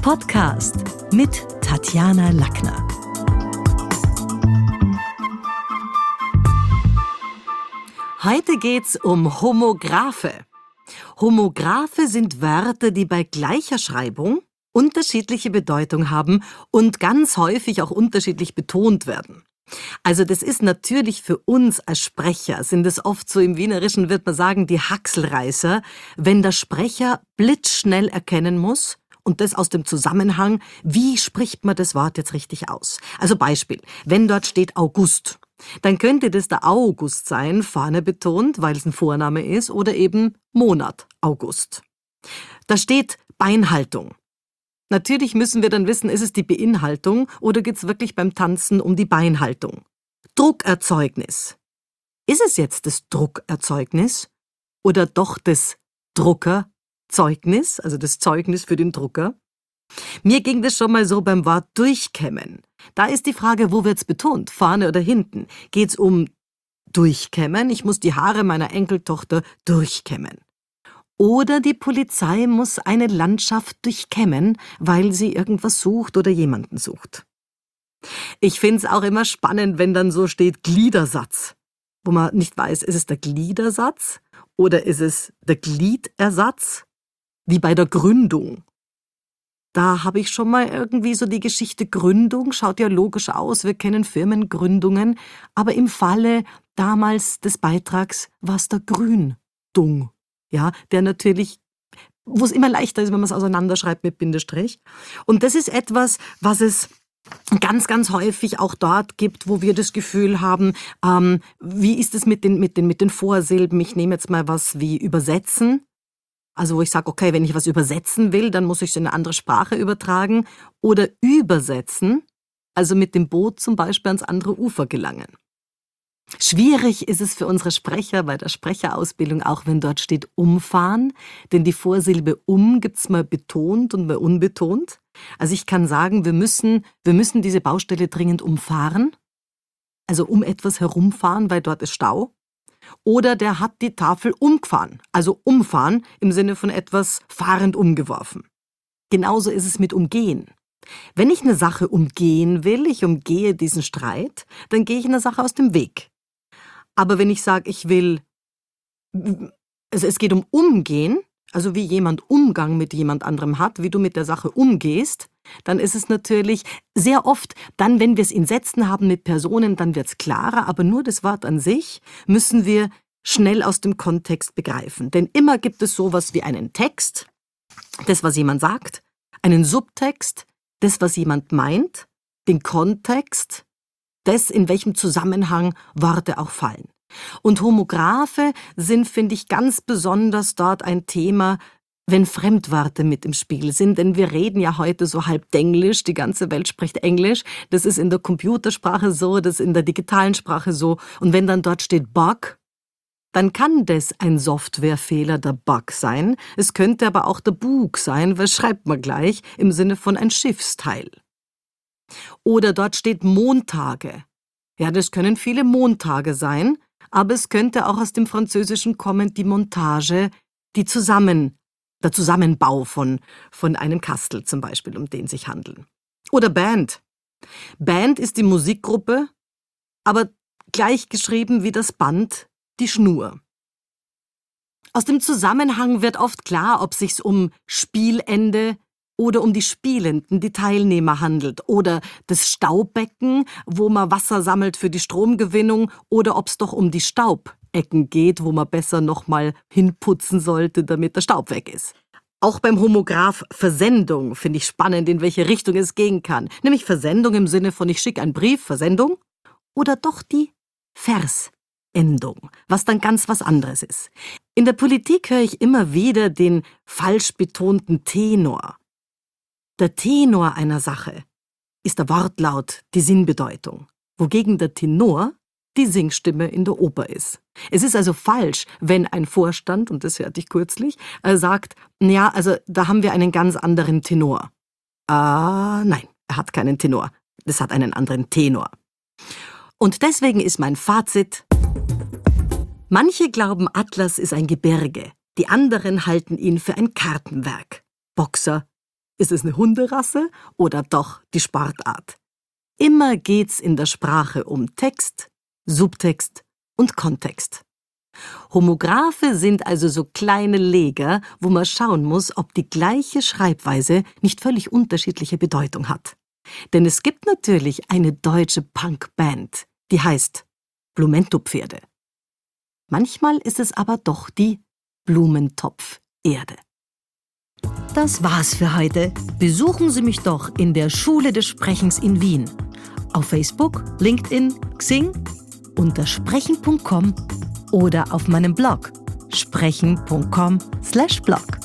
Podcast mit Tatjana Lackner. Heute geht's um Homographe. Homographe sind Wörter, die bei gleicher Schreibung unterschiedliche Bedeutung haben und ganz häufig auch unterschiedlich betont werden. Also das ist natürlich für uns als Sprecher, sind es oft so im Wienerischen, wird man sagen, die Haxelreißer, wenn der Sprecher blitzschnell erkennen muss und das aus dem Zusammenhang, wie spricht man das Wort jetzt richtig aus. Also Beispiel, wenn dort steht August, dann könnte das der August sein, vorne betont, weil es ein Vorname ist, oder eben Monat August. Da steht Beinhaltung. Natürlich müssen wir dann wissen, ist es die Beinhaltung oder geht es wirklich beim Tanzen um die Beinhaltung? Druckerzeugnis. Ist es jetzt das Druckerzeugnis oder doch das Druckerzeugnis, also das Zeugnis für den Drucker? Mir ging das schon mal so beim Wort durchkämmen. Da ist die Frage, wo wird's betont, vorne oder hinten? Geht's um durchkämmen? Ich muss die Haare meiner Enkeltochter durchkämmen. Oder die Polizei muss eine Landschaft durchkämmen, weil sie irgendwas sucht oder jemanden sucht. Ich find's auch immer spannend, wenn dann so steht Gliedersatz, wo man nicht weiß, ist es der Gliedersatz oder ist es der Gliedersatz, wie bei der Gründung. Da habe ich schon mal irgendwie so die Geschichte Gründung, schaut ja logisch aus, wir kennen Firmengründungen, aber im Falle damals des Beitrags war es der Gründung. Ja, der natürlich, wo es immer leichter ist, wenn man es auseinanderschreibt mit Bindestrich. Und das ist etwas, was es ganz, ganz häufig auch dort gibt, wo wir das Gefühl haben, wie ist es mit den Vorsilben? Ich nehme jetzt mal was wie übersetzen. Also wo ich sage, okay, wenn ich was übersetzen will, dann muss ich es in eine andere Sprache übertragen. Oder übersetzen, also mit dem Boot zum Beispiel ans andere Ufer gelangen. Schwierig ist es für unsere Sprecher bei der Sprecherausbildung, auch wenn dort steht umfahren, denn die Vorsilbe gibt's mal betont und mal unbetont. Also ich kann sagen, wir müssen diese Baustelle dringend umfahren, also um etwas herumfahren, weil dort ist Stau. Oder der hat die Tafel umgefahren, also umfahren im Sinne von etwas fahrend umgeworfen. Genauso ist es mit umgehen. Wenn ich eine Sache umgehen will, ich umgehe diesen Streit, dann gehe ich einer Sache aus dem Weg. Aber wenn ich sage, es geht um Umgehen, also wie jemand Umgang mit jemand anderem hat, wie du mit der Sache umgehst, dann ist es natürlich sehr oft, dann wenn wir es in Sätzen haben mit Personen, dann wird es klarer, aber nur das Wort an sich müssen wir schnell aus dem Kontext begreifen. Denn immer gibt es sowas wie einen Text, das, was jemand sagt, einen Subtext, das, was jemand meint, den Kontext, das, in welchem Zusammenhang Worte auch fallen. Und Homographe sind, finde ich, ganz besonders dort ein Thema, wenn Fremdwörter mit im Spiel sind, denn wir reden ja heute so halb Denglisch, die ganze Welt spricht Englisch, das ist in der Computersprache so, das ist in der digitalen Sprache so, und wenn dann dort steht Bug, dann kann das ein Softwarefehler, der Bug sein, es könnte aber auch der Bug sein, was schreibt man gleich, im Sinne von ein Schiffsteil. Oder dort steht Montage. Ja, das können viele Montage sein, aber es könnte auch aus dem Französischen kommen, die Montage, der Zusammenbau von einem Kastel zum Beispiel, um den sich handelt. Oder Band. Band ist die Musikgruppe, aber gleich geschrieben wie das Band, die Schnur. Aus dem Zusammenhang wird oft klar, ob es sich um Spielende oder um die Spielenden, die Teilnehmer handelt, oder das Staubbecken, wo man Wasser sammelt für die Stromgewinnung, oder ob es doch um die Staubecken geht, wo man besser nochmal hinputzen sollte, damit der Staub weg ist. Auch beim Homograph Versendung finde ich spannend, in welche Richtung es gehen kann. Nämlich Versendung im Sinne von ich schicke einen Brief, Versendung, oder doch die Versendung, was dann ganz was anderes ist. In der Politik höre ich immer wieder den falsch betonten Tenor. Der Tenor einer Sache ist der Wortlaut, die Sinnbedeutung, wogegen der Tenor die Singstimme in der Oper ist. Es ist also falsch, wenn ein Vorstand, und das hörte ich kürzlich, sagt, ja, also da haben wir einen ganz anderen Tenor. Nein, er hat keinen Tenor, das hat einen anderen Tenor. Und deswegen ist mein Fazit: Manche glauben, Atlas ist ein Gebirge, die anderen halten ihn für ein Kartenwerk. Boxer Ist es eine Hunderasse oder doch die Sportart? Immer geht's in der Sprache um Text, Subtext und Kontext. Homographe sind also so kleine Leger, wo man schauen muss, ob die gleiche Schreibweise nicht völlig unterschiedliche Bedeutung hat. Denn es gibt natürlich eine deutsche Punkband, die heißt Blumentopferde. Manchmal ist es aber doch die Blumentopferde. Das war's für heute. Besuchen Sie mich doch in der Schule des Sprechens in Wien. Auf Facebook, LinkedIn, Xing, unter sprechen.com oder auf meinem Blog sprechen.com/blog.